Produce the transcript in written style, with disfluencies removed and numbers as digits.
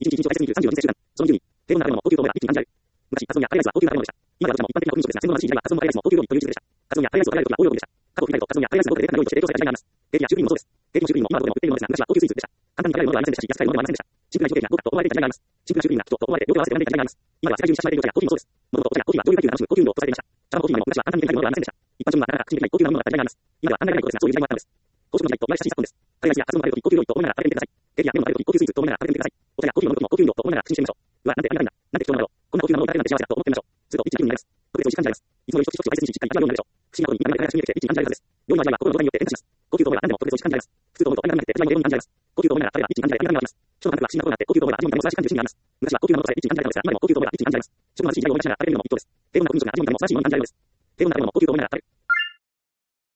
1日1日大切に36日週間。その10に、低温な食べ物も高級糖が一気に感じられる。昔、カツ丼やタイライスは高級な食べ物でした。今ではどちらも一般的な福音食ですが、戦後の貧しい時代はカツ丼もタイライスも高級料理という時代でした。カツ丼やタイライスを食べられる時は大喜びでした。過去を振り返ると、カツ丼やタイライスがどこでレベルな料理として提供された時代があります。ケーキやシュークリームもそうです。ケーキもシュークリームも今はどこでも売っているものですが、昔は高級スイーツでした。簡単に食べられるものではありませんでしたし、安く買えるものでもありませんでした。シンプルなショーケーキが豪華と思われていた時代があります。シンプルなシュークリームがきっとと思われて両手を合わせて選んでいた時代があります。今では世界中に親しまれているお茶やコーヒーもそうです。もともとお茶やコーヒーは上流階級が楽しむ高級運動とされていました。茶のコーヒーも昔は簡単に手に入るものではありませんでした。一般庶民はなかなか口にできない高級なものだった時代があります。今では考えられないことですが、そういう時代もあったのです。高速の時代と言われた小さい昨今です。タイライスやカツ丼を食べるとき高級料理と思いながら食べてみてください。ケーキや麺を食べるとき高級スイーツと思いながら食べてみてください。お茶やコーヒーを飲むときも高級運動と思いながら口にしてみましょう。うわ、なんてありがたいんだ。なんて貴重なものだろう。こんな高級なものを食べるなんて幸せだと思ってみましょう。すると一気に気分になります。特別美味しく感じられます。いつもより一つ一つ大切にしっかり味わうようになるでしょう。不思議なことに見た目が染みてきて一気に感じられるはずです。料理の味は心の状態によって変化します。高級と思えば何でも特別美味しく感じられます。普通と思うとあんまりなくて辛いのでように感じられます。高級と思いながら食べれば一気に感じられ、あんながあります。ちょっと感覚が不思議なことになって高級と思えば味も見た目も素晴らしく感じる瞬間があります。昔は高級なものとされ一気に感じられたのですが、今でも高級と思えば一気に感じられます。ちょっと貧しい時代を思い出しながら食べるのもいいことです。低温な福音食が味も見た目も素晴らしいものに感じられるのです。低温な食べ物も高級と思いながら食べ